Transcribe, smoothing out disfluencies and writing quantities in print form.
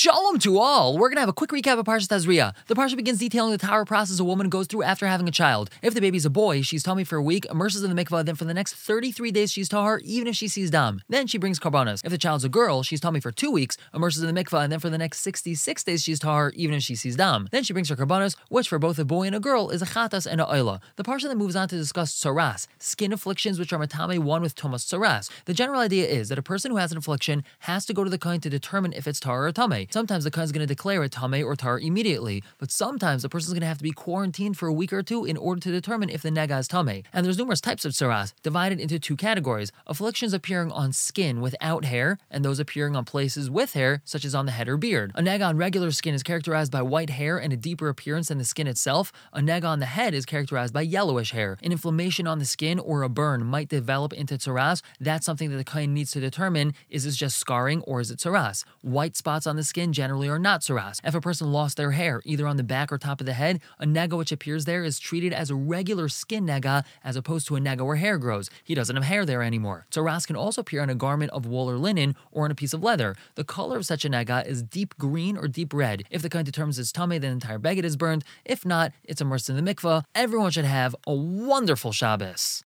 Shalom to all! We're going to have a quick recap of Parshat Tazria. The Parsha begins detailing the tahara process a woman goes through after having a child. If the baby's a boy, she's tummy for a week, immerses in the mikvah, then for the next 33 days she's tahar, even if she sees dam. Then she brings karbanos. If the child's a girl, she's tummy for 2 weeks, immerses in the mikvah, and then for the next 66 days she's tahar, even if she sees dam. Then she brings her karbanos, which for both a boy and a girl is a chatas and a oila. The Parsha then moves on to discuss tsaras, skin afflictions which are matame one with tomas tsaras. The general idea is that a person who has an affliction has to go to the kohen to determine if it's tahar or tameh. Sometimes the kohen is going to declare it tameh or tahar immediately, but sometimes the person is going to have to be quarantined for a week or two in order to determine if the nega is tameh. And there's numerous types of tsaras, divided into 2 categories: afflictions appearing on skin without hair, and those appearing on places with hair, such as on the head or beard. A nega on regular skin is characterized by white hair and a deeper appearance than the skin itself. A nega on the head is characterized by yellowish hair. An inflammation on the skin or a burn might develop into tsaras. That's something that the kohen needs to determine: is this just scarring or is it tsaras? White spots on the skin generally are not tsaras. If a person lost their hair, either on the back or top of the head, a nega which appears there is treated as a regular skin nega as opposed to a nega where hair grows. He doesn't have hair there anymore. Tsaras can also appear on a garment of wool or linen or on a piece of leather. The color of such a nega is deep green or deep red. If the kohen determines it's tameh, then the entire beged is burned. If not, it's immersed in the mikvah. Everyone should have a wonderful Shabbos.